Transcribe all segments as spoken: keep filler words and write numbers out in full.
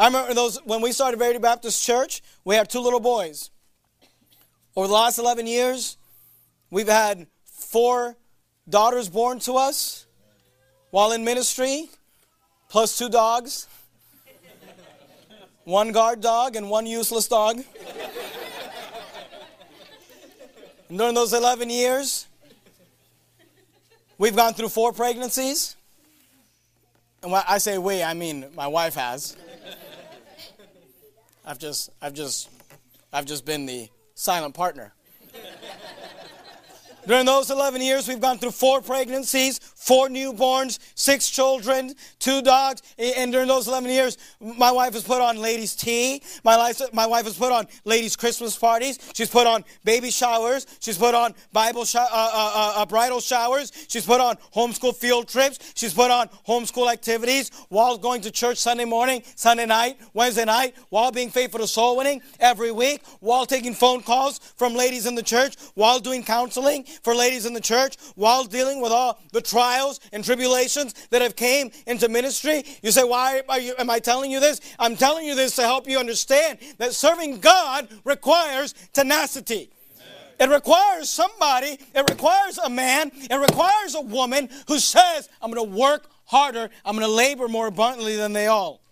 I remember those when we started Verity Baptist Church, we had two little boys. Over the last eleven years, we've had four daughters born to us while in ministry, plus two dogs, one guard dog and one useless dog. And during those eleven years, we've gone through four pregnancies. And when I say we, I mean my wife has. I've just, I've just, I've just been the silent partner. During those eleven years, we've gone through four pregnancies, four newborns, six children, two dogs. And during those eleven years, my wife has put on ladies' tea. My, life, my wife has put on ladies' Christmas parties. She's put on baby showers. She's put on Bible sh- uh, uh, uh, bridal showers. She's put on homeschool field trips. She's put on homeschool activities while going to church Sunday morning, Sunday night, Wednesday night, while being faithful to soul winning every week, while taking phone calls from ladies in the church, while doing counseling for ladies in the church, while dealing with all the trials and tribulations that have came into ministry. You say, why are you, am I telling you this? I'm telling you this to help you understand that serving God requires tenacity. It requires somebody, it requires a man, it requires a woman who says, I'm going to work harder, I'm going to labor more abundantly than they all.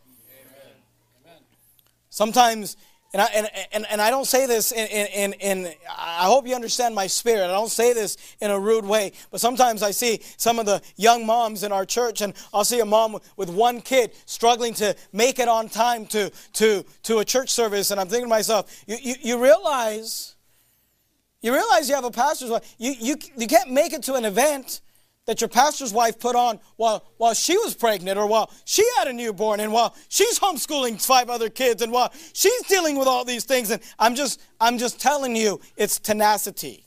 Amen. Sometimes And I, and, and, and I don't say this in, in, in, I hope you understand my spirit. I don't say this in a rude way. But sometimes I see some of the young moms in our church, and I'll see a mom with one kid struggling to make it on time to, to, to a church service. And I'm thinking to myself, you, you, you realize, you realize you have a pastor's wife. You, you, you can't make it to an event that your pastor's wife put on while, while she was pregnant, or while she had a newborn, and while she's homeschooling five other kids, and while she's dealing with all these things. And I'm just, I'm just telling you, it's tenacity.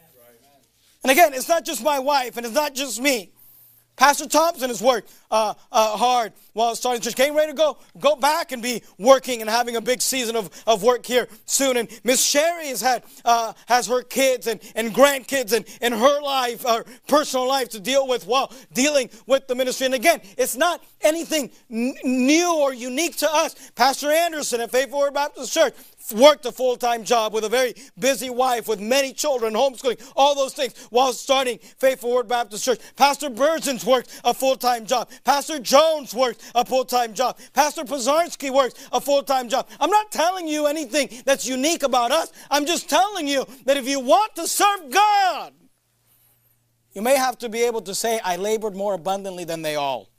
And again, it's not just my wife, and it's not just me. Pastor Thompson has worked uh, uh, hard while starting church. Getting ready to go go back and be working and having a big season of, of work here soon. And Miss Sherry has had uh, has her kids and, and grandkids and, and her life, her personal life to deal with while dealing with the ministry. And again, it's not anything n- new or unique to us. Pastor Anderson at Faithful Word Baptist Church worked a full-time job with a very busy wife, with many children, homeschooling, all those things, while starting Faithful Word Baptist Church. Pastor Burgeon's worked a full-time job. Pastor Jones worked a full-time job. Pastor Pozarski works a full-time job. I'm not telling you anything that's unique about us. I'm just telling you that if you want to serve God, you may have to be able to say, I labored more abundantly than they all.